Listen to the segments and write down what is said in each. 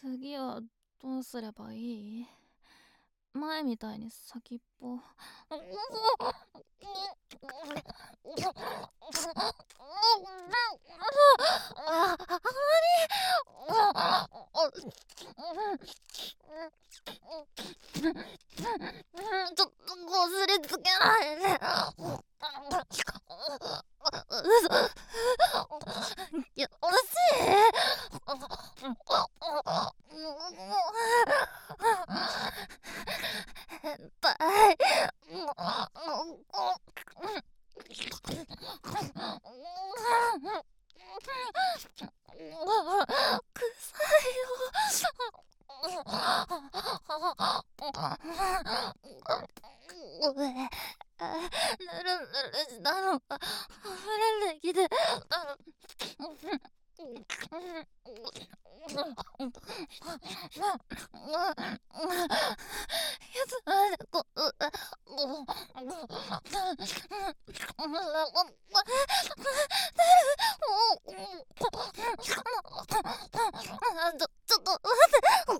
次はどうすればいい？前みたいに先っぽ。ちょっとこすりつけないで。いや、うるせえ。変態。臭いよ。ぬるぬるしたのが溢れてきて。いつまでこちょっと待って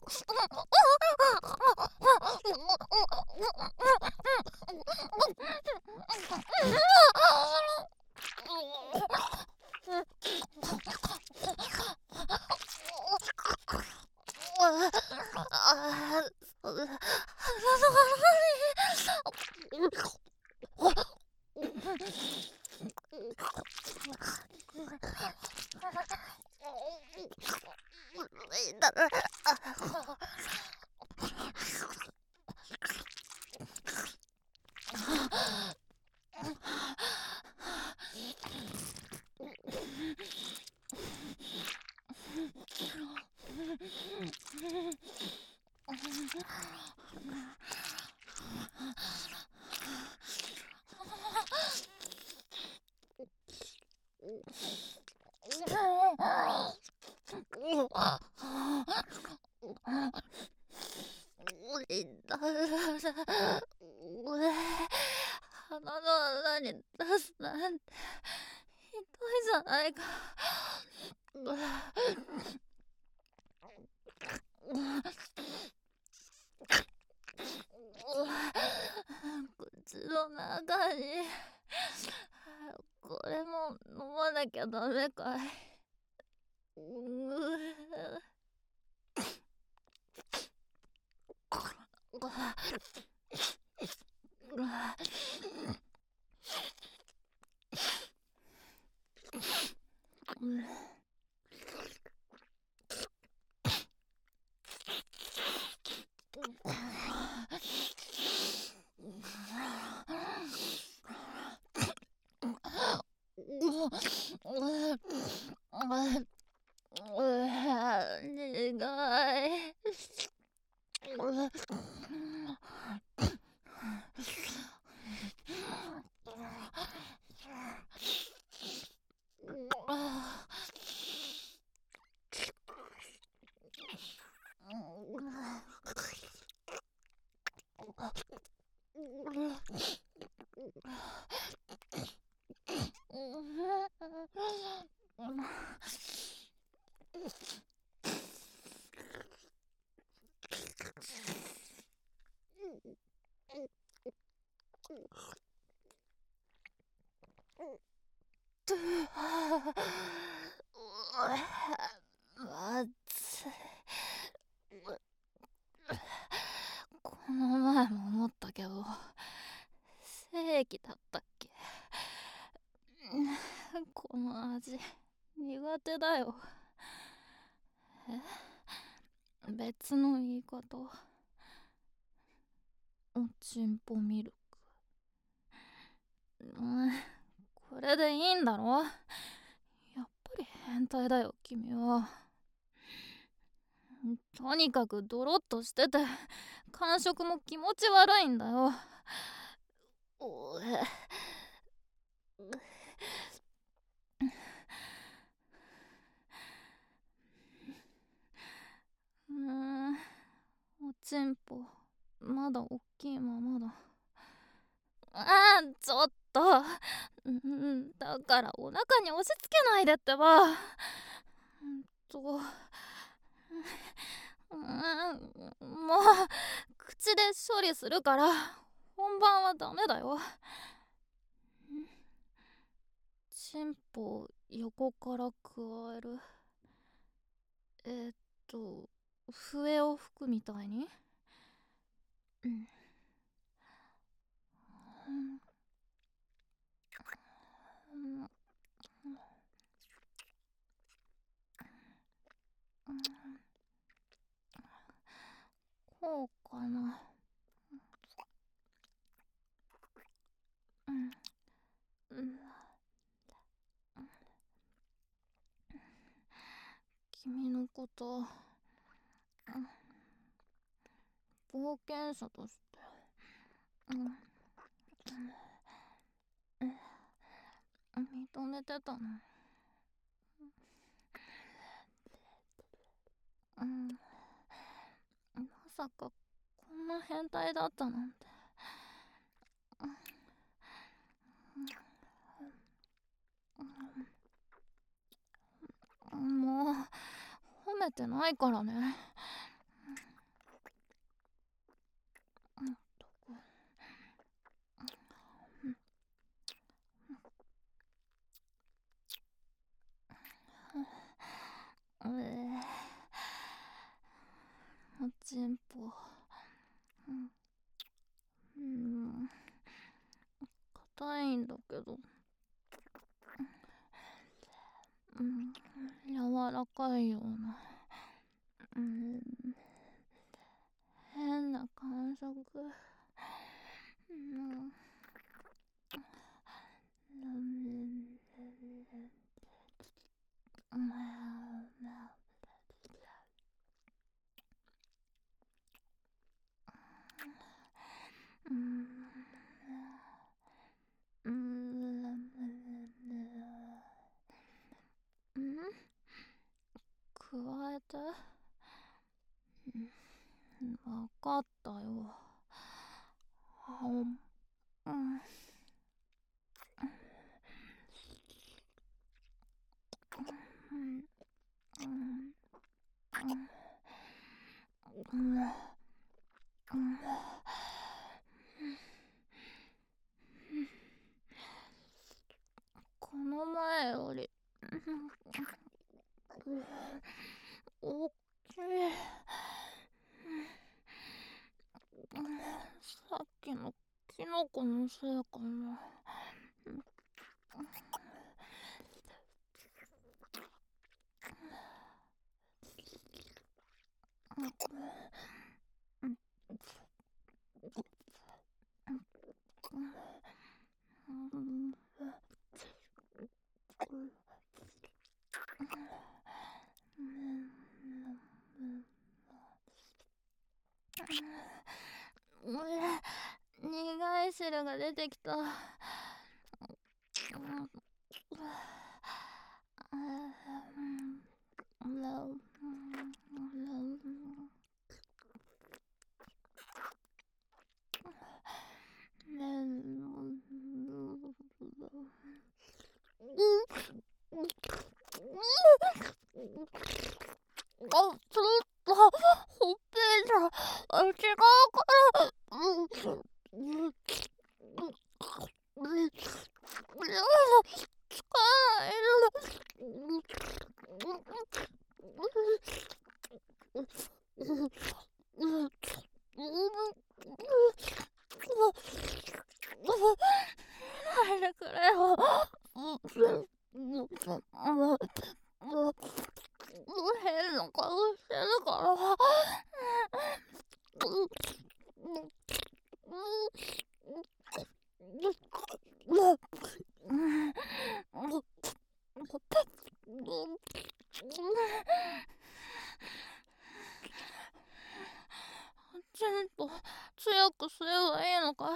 鼻の穴に出すなんてひどいじゃないか。口の中にこれも飲まなきゃダメかい。苦い。まずい。この前も思ったけど正義だったっけ。この味苦手だよ。別の言い方。おちんぽミルク。これでいいんだろ。やっぱり変態だよ君は。とにかくドロッとしてて感触も気持ち悪いんだよ。おちんぽまだおっきいままだ。ちょっとだからお腹に押し付けないでってば。 もう口で処理するから本番はダメだよ。チンポを横から加える。笛を吹くみたいに。こうかな。君のこと冒険者として認めてたの。まさかこんな変態だったなんて。もう褒めてないからね。チンポ硬いんだけど柔らかいような変な感触。加えて。わかったよ。この前より大きい。さっきのキノコのせいかな。苦い汁が出てきた。ちょっとほっぺが違うからつかないないでくれよ。変な顔してるから。ちょっと強くすればいいのか。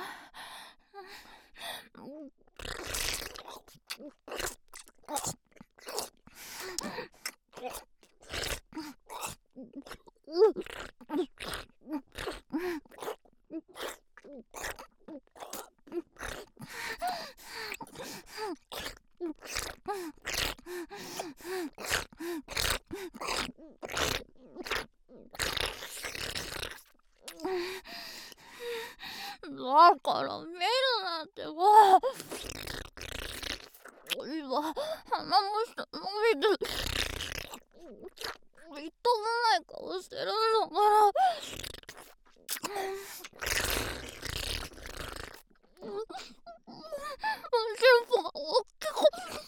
鼻も下伸びてみっともない顔してるんだからチンポが大きく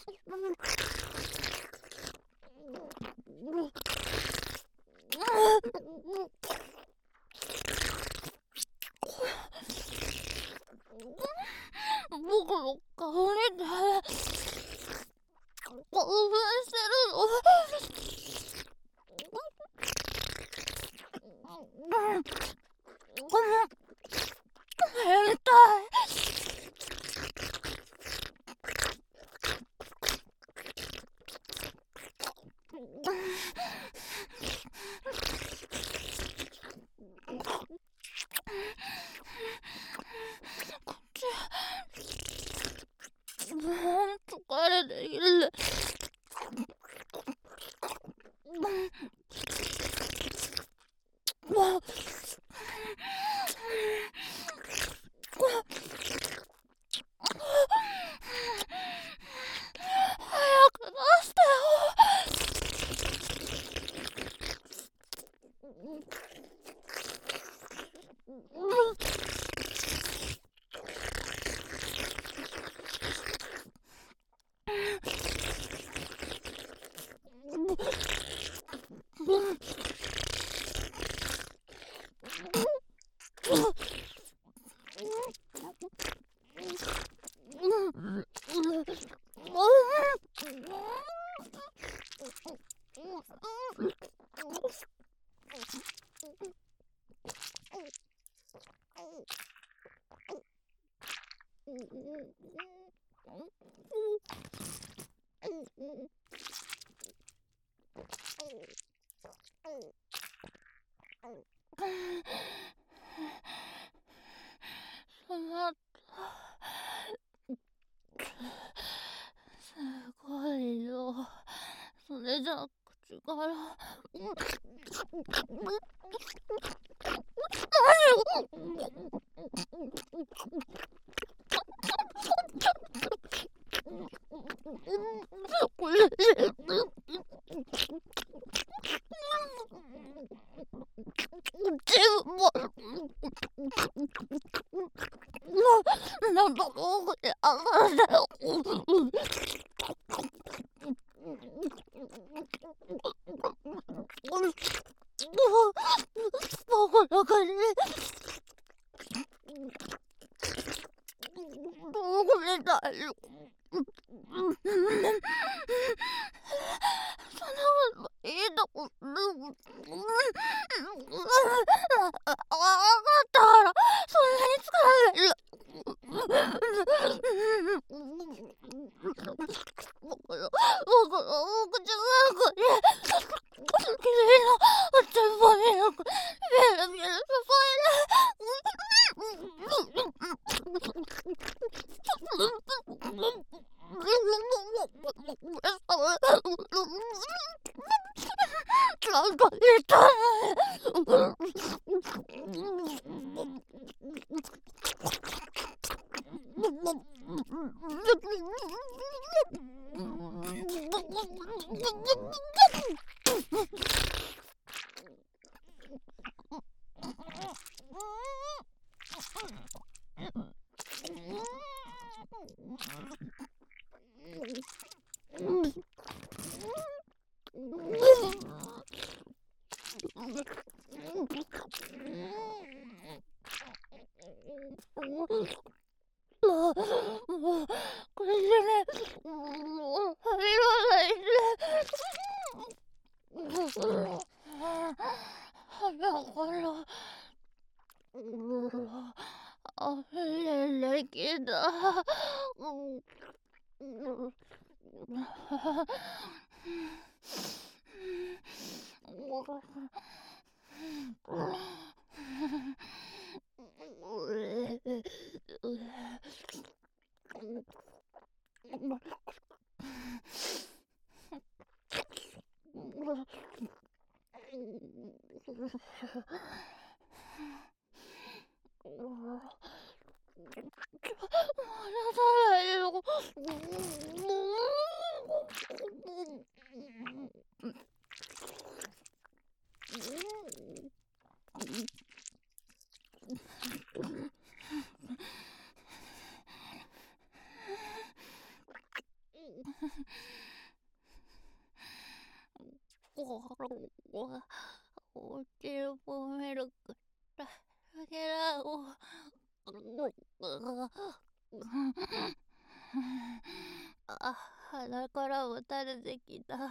僕の顔にて興奮してるの変態疲れている早く出してすごいよ。それじゃあ口からこれ全部なんだろうこれあがだよ僕の中に僕みたいよそんなこといいとこ分かったからそんなに疲れる僕のお口の中に君のおちんぽミルクみるみるなんか痛いもうこれでねもう入らないで鼻から溢れるけどまだだよ。 落ちるポミルクだけだを鼻からも垂れてきた。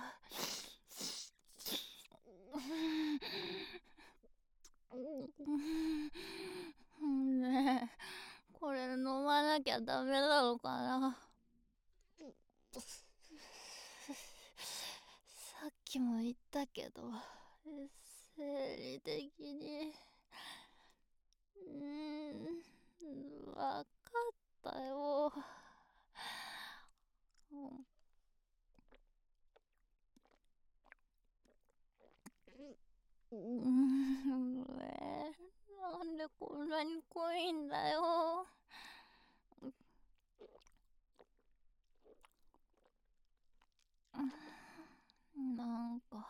ねえ、これ飲まなきゃダメなのかな。さっきも言ったけど、生理的に。わかったよ。なんでこんなに濃いんだよ。なんか、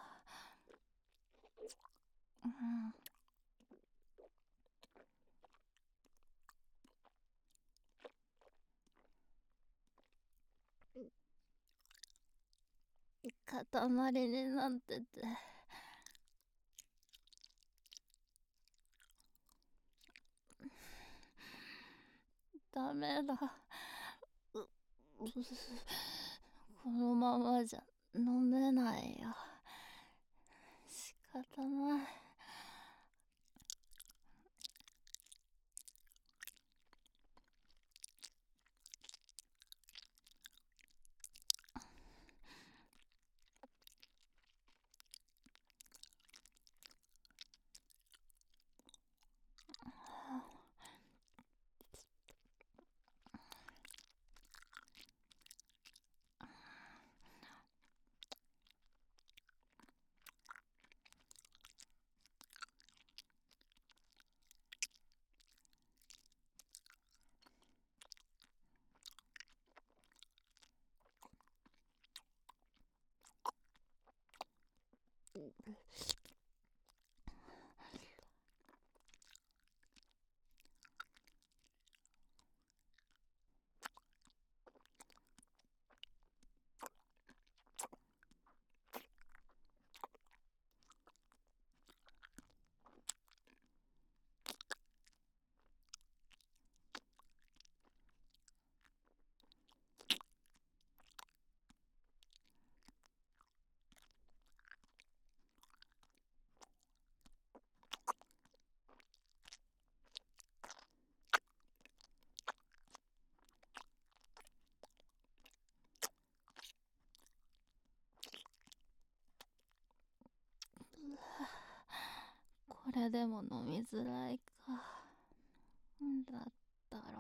塊になってて。ダメだ。このままじゃ飲めないよ。仕方ない。これでも飲みづらいか。だったら。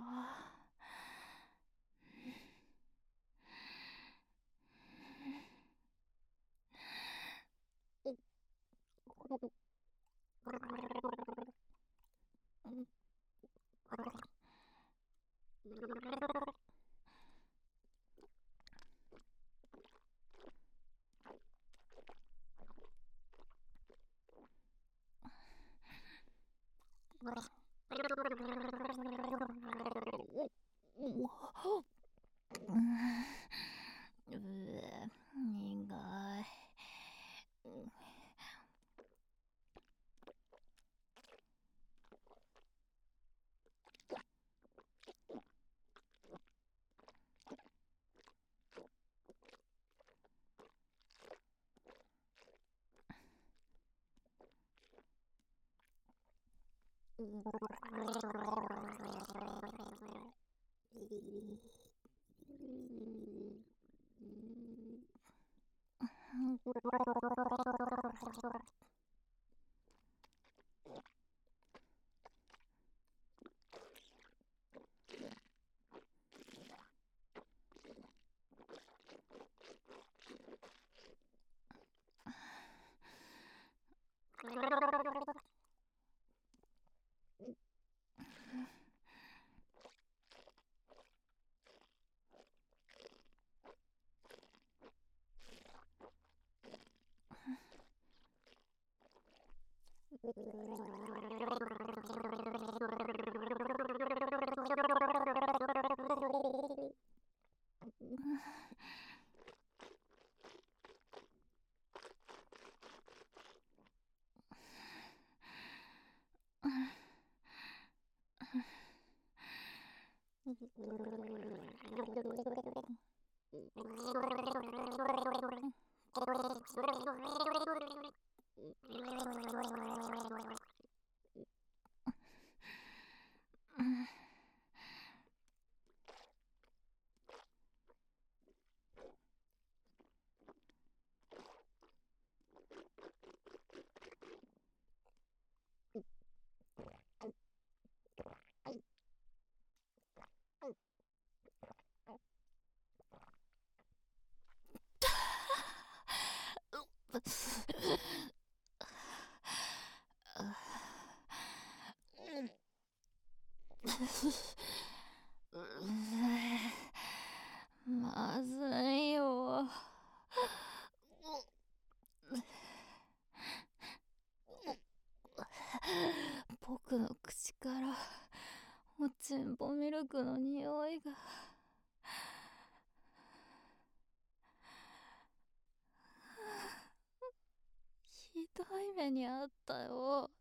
苦い。 まずいよ。僕の口からおちんぽミルクの匂いが。ひどい目にあったよ。